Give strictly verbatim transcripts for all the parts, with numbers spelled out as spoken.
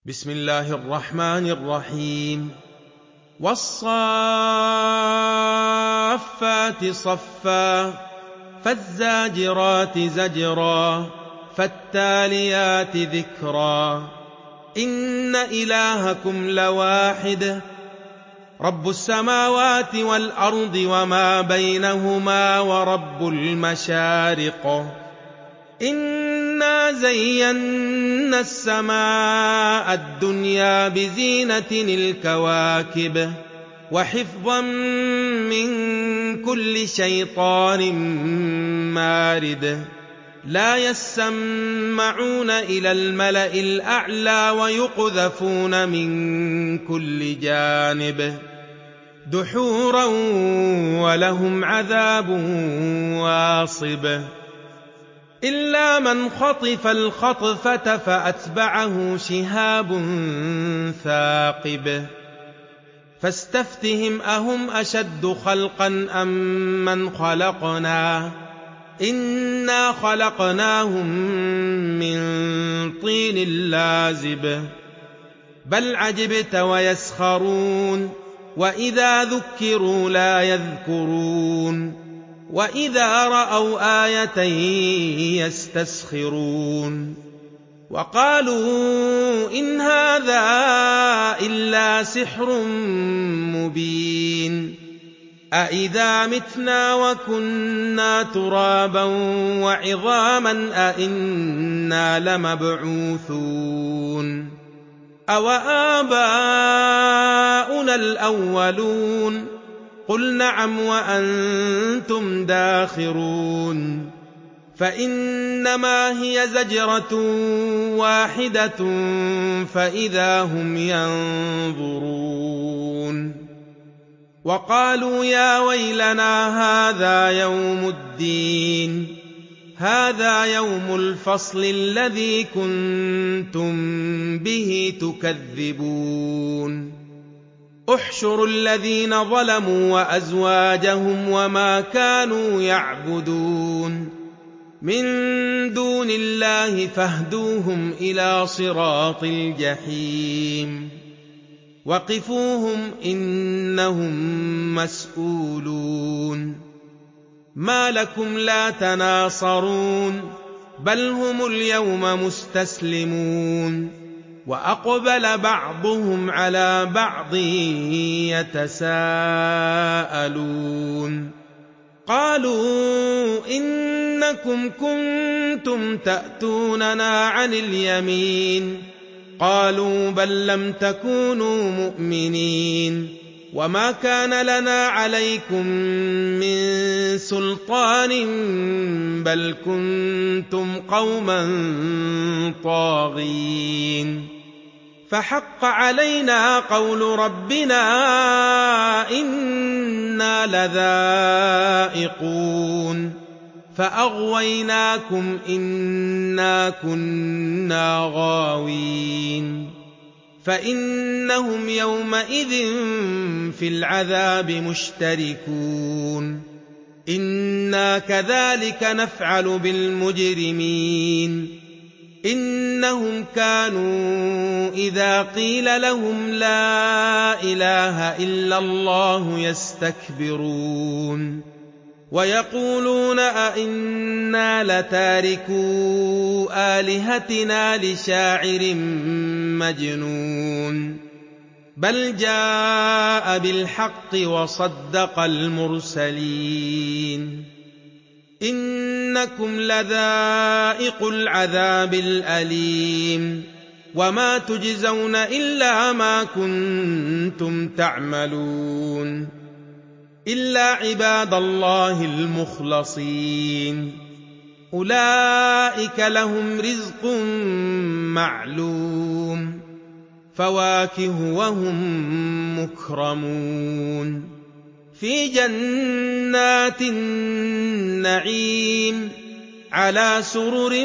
بسم الله الرحمن الرحيم والصافات صفا فالزاجرات زجرا فالتاليات ذكرا إن إلهكم لواحد رب السماوات والأرض وما بينهما ورب المشارق إنا زينا السماء الدنيا بزينة الكواكب وحفظا من كل شيطان مارد لا يسمعون إلى الملأ الأعلى ويقذفون من كل جانب دحورا ولهم عذاب واصب إلا من خطف الخطفة فأتبعه شهاب ثاقب فاستفتهم أهم أشد خلقا أم من خلقنا إنا خلقناهم من طين لازب بل عجبت ويسخرون وإذا ذكروا لا يذكرون وإذا رأوا آية يستسخرون وقالوا إن هذا إلا سحر مبين أإذا متنا وكنا ترابا وعظاما أإنا لمبعوثون أوآباؤنا الأولون قل نعم وأنتم داخرون فإنما هي زجرة واحدة فإذا هم ينظرون وقالوا يا ويلنا هذا يوم الدين هذا يوم الفصل الذي كنتم به تكذبون احشروا الذين ظلموا وأزواجهم وما كانوا يعبدون من دون الله فاهدوهم إلى صراط الجحيم وقفوهم إنهم مسؤولون ما لكم لا تناصرون بل هم اليوم مستسلمون وأقبل بعضهم على بعض يتساءلون قالوا إنكم كنتم تأتوننا عن اليمين قالوا بل لم تكونوا مؤمنين وما كان لنا عليكم من سلطان بل كنتم قوما طاغين فحق علينا قول ربنا إنا لذائقون فأغويناكم إنا كنا غاوين فإنهم يومئذ في العذاب مشتركون إنا كذلك نفعل بالمجرمين إنهم كانوا إذا قيل لهم لا إله إلا الله يستكبرون ويقولون أئنا لتاركو آلهتنا لشاعر مجنون بل جاء بالحق وصدق المرسلين إنكم لذائقو العذاب الأليم وما تجزون إلا ما كنتم تعملون إلا عباد الله المخلصين أولئك لهم رزق معلوم فواكه وهم مكرمون في جنات النعيم على سرر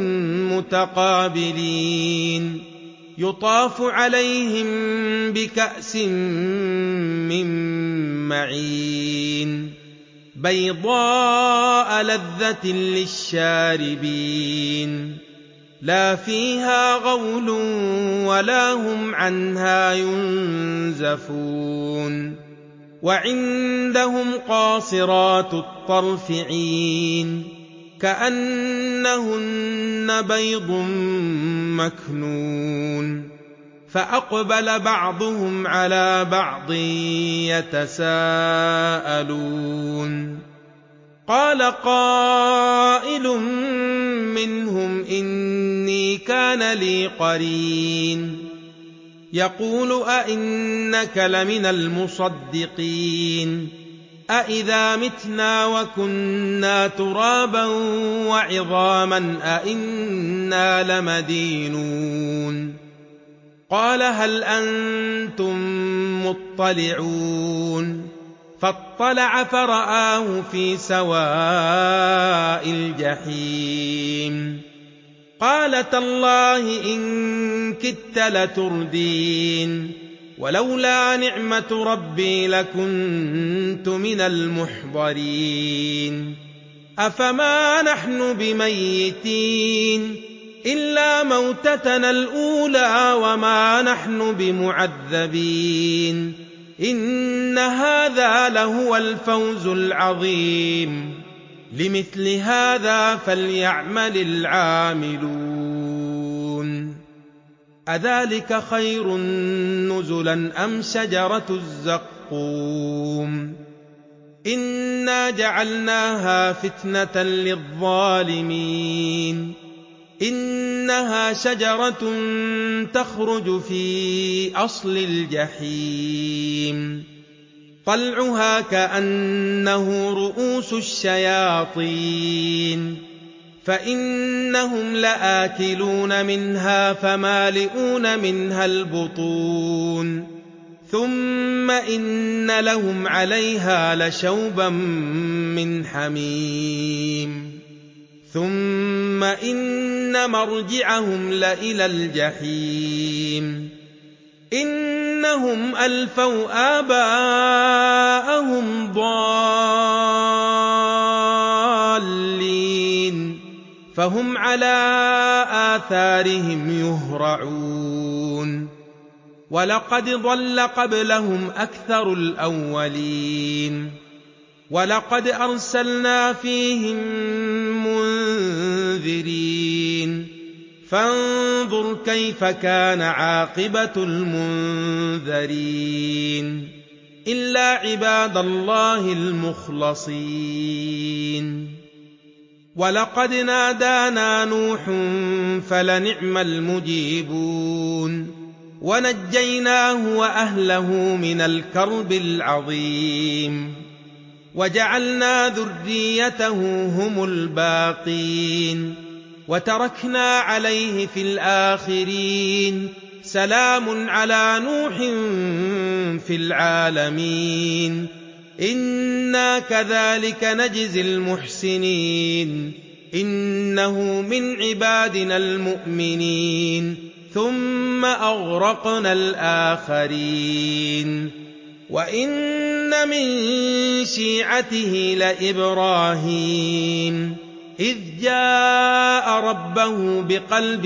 متقابلين يطاف عليهم بكأس من معين بيضاء لذة للشاربين لا فيها غول ولا هم عنها ينزفون وعندهم قاصرات الطرف عين كأنهن بيض مكنون فأقبل بعضهم على بعض يتساءلون قال قائل منهم إني كان لي قرين يقول أئنك لمن المصدقين أئذا متنا وكنا ترابا وعظاما أئنا لمدينون قال هل أنتم مطلعون فاطلع فرآه في سواء الجحيم قال تالله إن كدت لتردين ولولا نعمة ربي لكنت من المحضرين أفما نحن بميتين إلا موتتنا الأولى وما نحن بمعذبين إن هذا لهو الفوز العظيم لمثل هذا فليعمل العاملون أذلك خير نزلا أم شجرة الزقوم إنا جعلناها فتنة للظالمين إنها شجرة تخرج في أصل الجحيم طلعها كأنه رؤوس الشياطين فإنهم لآكلون منها فمالئون منها البطون ثم إن لهم عليها لشوبا من حميم ثم إن مرجعهم لإلى الجحيم إنهم ألفوا آباءهم ضالين فهم على آثارهم يهرعون ولقد ضل قبلهم أكثر الأولين ولقد أرسلنا فيهم منذرين فانظر كيف كان عاقبة المنذرين إلا عباد الله المخلصين ولقد نادانا نوح فلنعم المجيبون ونجيناه وأهله من الكرب العظيم وجعلنا ذريته هم الباقين وتركنا عليه في الآخرين سلام على نوح في العالمين إنا كذلك نجزي المحسنين إنه من عبادنا المؤمنين ثم أغرقنا الآخرين وإن من شيعته لإبراهيم إذ جاء ربه بقلب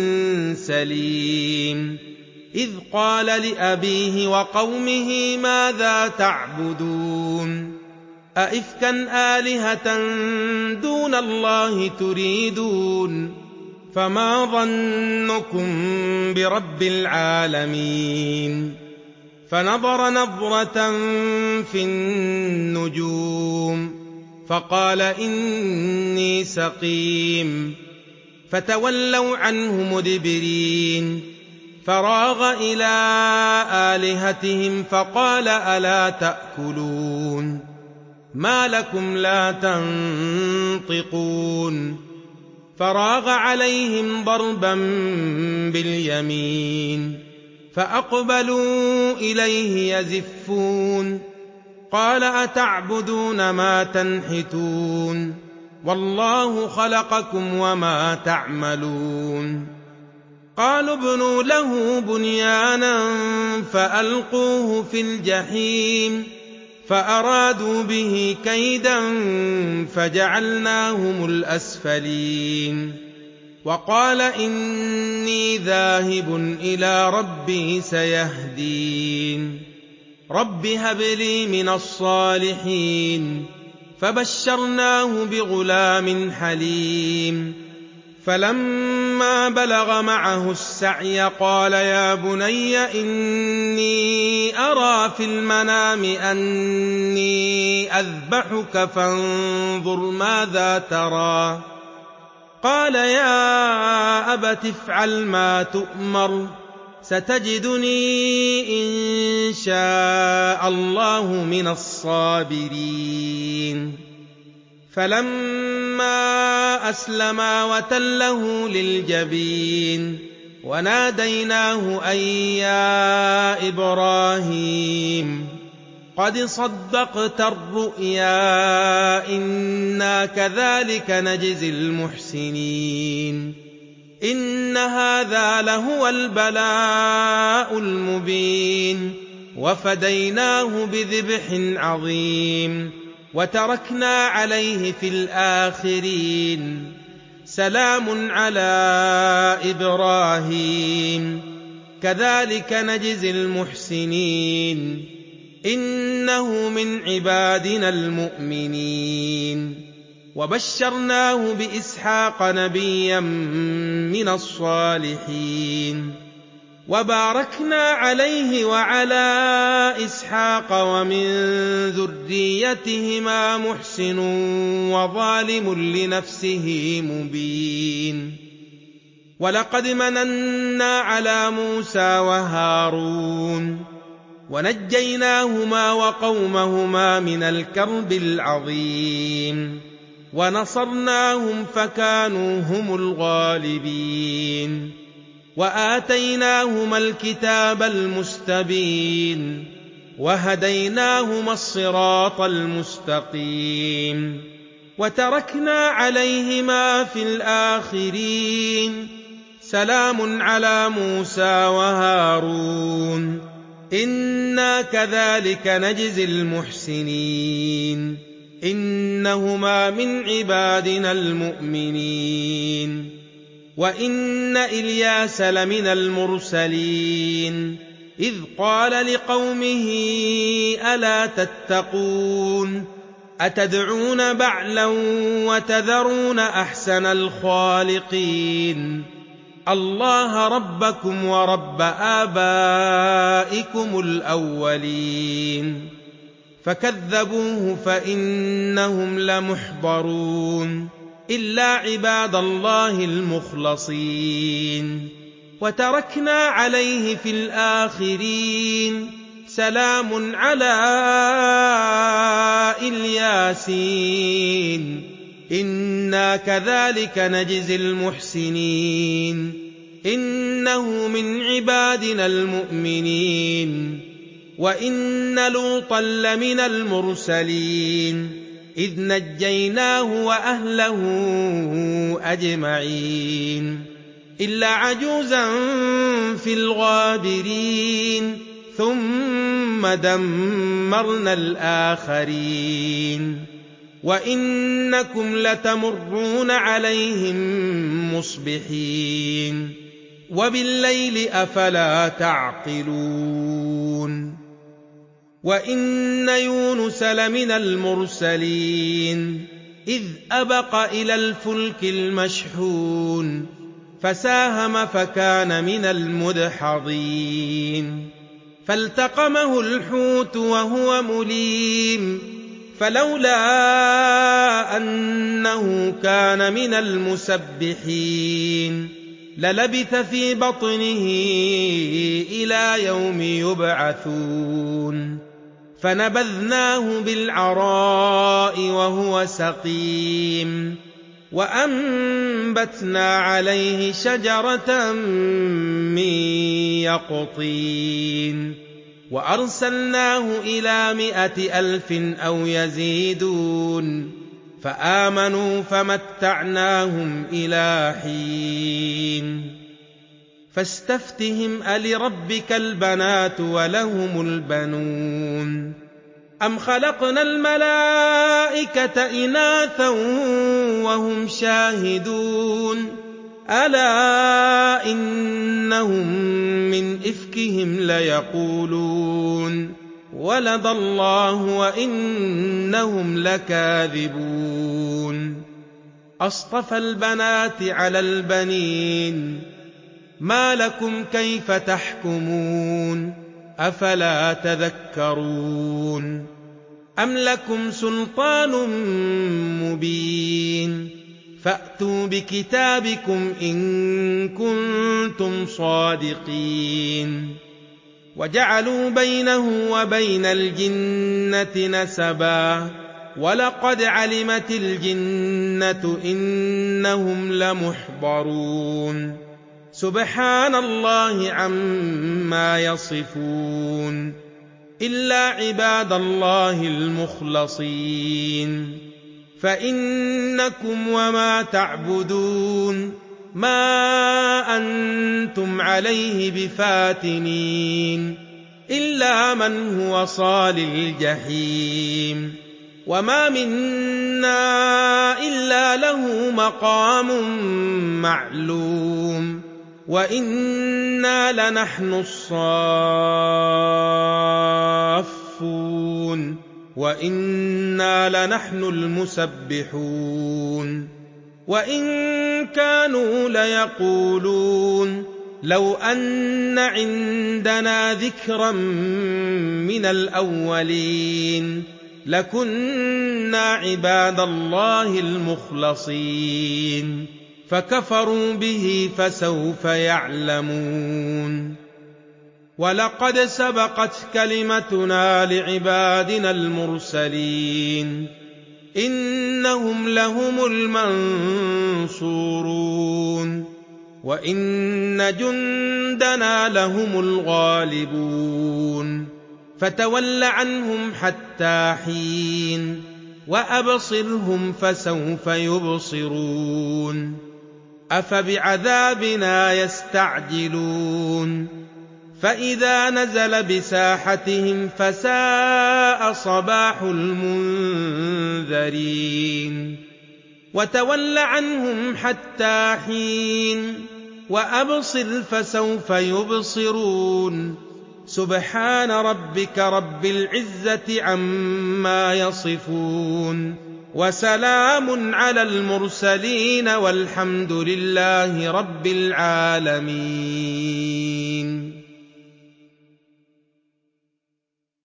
سليم إذ قال لأبيه وقومه ماذا تعبدون أئفكا آلهة دون الله تريدون فما ظنكم برب العالمين فنظر نظرة في النجوم فقال إني سقيم فتولوا عنه مدبرين فراغ إلى آلهتهم فقال ألا تأكلون ما لكم لا تنطقون فراغ عليهم ضربا باليمين فأقبلوا إليه يزفون قال أتعبدون ما تنحتون والله خلقكم وما تعملون قالوا ابنوا له بنيانا فألقوه في الجحيم فأرادوا به كيدا فجعلناهم الأسفلين وقال إني ذاهب إلى ربي سيهدين رب هب لي من الصالحين فبشرناه بغلام حليم فلما بلغ معه السعي قال يا بني إني أرى في المنام أني أذبحك فانظر ماذا ترى قال يا أبت افعل ما تؤمر ستجدني إن شاء الله من الصابرين فلما أسلما وتله للجبين وناديناه أن يا إبراهيم قد صدقت الرؤيا إنا كذلك نجزي المحسنين إن هذا لهو البلاء المبين وفديناه بذبح عظيم وتركنا عليه في الآخرين سلام على إبراهيم كذلك نجزي المحسنين إنه من عبادنا المؤمنين وبشرناه بإسحاق نبيا من الصالحين وباركنا عليه وعلى إسحاق ومن ذريتهما محسن وظالم لنفسه مبين ولقد مننا على موسى وهارون ونجيناهما وقومهما من الكرب العظيم ونصرناهم فكانوا هم الغالبين وآتيناهما الكتاب المستبين وهديناهما الصراط المستقيم وتركنا عليهما في الآخرين سلام على موسى وهارون إنا كذلك نجزي المحسنين إنهما من عبادنا المؤمنين وإن إلياس لمن المرسلين إذ قال لقومه ألا تتقون أتدعون بعلا وتذرون أحسن الخالقين الله ربكم ورب آبائكم الأولين فكذبوه فإنهم لمحضرون إلا عباد الله المخلصين وتركنا عليه في الآخرين سلام على الياسين إنا كذلك نجزي المحسنين إنه من عبادنا المؤمنين وإن لوطا لمن المرسلين إذ نجيناه وأهله أجمعين إلا عجوزا في الغابرين ثم دمرنا الآخرين وإنكم لتمرون عليهم مصبحين وبالليل أفلا تعقلون وإن يونس لمن المرسلين إذ أبق إلى الفلك المشحون فساهم فكان من المدحضين فالتقمه الحوت وهو مليم فلولا أنه كان من المسبحين للبث في بطنه إلى يوم يبعثون فنبذناه بالعراء وهو سقيم وأنبتنا عليه شجرة من يقطين وأرسلناه إلى مائة ألف أو يزيدون فآمنوا فمتعناهم إلى حين فاستفتهم ألربك البنات ولهم البنون أم خلقنا الملائكة إناثا وهم شاهدون ألا إنهم من إفكهم ليقولون ولد الله وإنهم لكاذبون أصطفى البنات على البنين ما لكم كيف تحكمون أفلا تذكرون أم لكم سلطان مبين فأتوا بكتابكم إن كنتم صادقين وجعلوا بينه وبين الجنة نسبا ولقد علمت الجنة إنهم لمحضرون سبحان الله عما يصفون إلا عباد الله المخلصين فإنكم وما تعبدون ما أنتم عليه بفاتنين إلا من هو صال الجحيم وما منا إلا له مقام معلوم وإنا لنحن الصافون وإنا لنحن المسبحون وإن كانوا ليقولون لو أن عندنا ذكرا من الأولين لكنا عباد الله المخلصين فكفروا به فسوف يعلمون ولقد سبقت كلمتنا لعبادنا المرسلين إنهم لهم المنصورون وإن جندنا لهم الغالبون فتول عنهم حتى حين وأبصرهم فسوف يبصرون أفبعذابنا يستعجلون فإذا نزل بساحتهم فساء صباح المنذرين وتول عنهم حتى حين وأبصر فسوف يبصرون سبحان ربك رب العزة عما يصفون وسلام على المرسلين والحمد لله رب العالمين.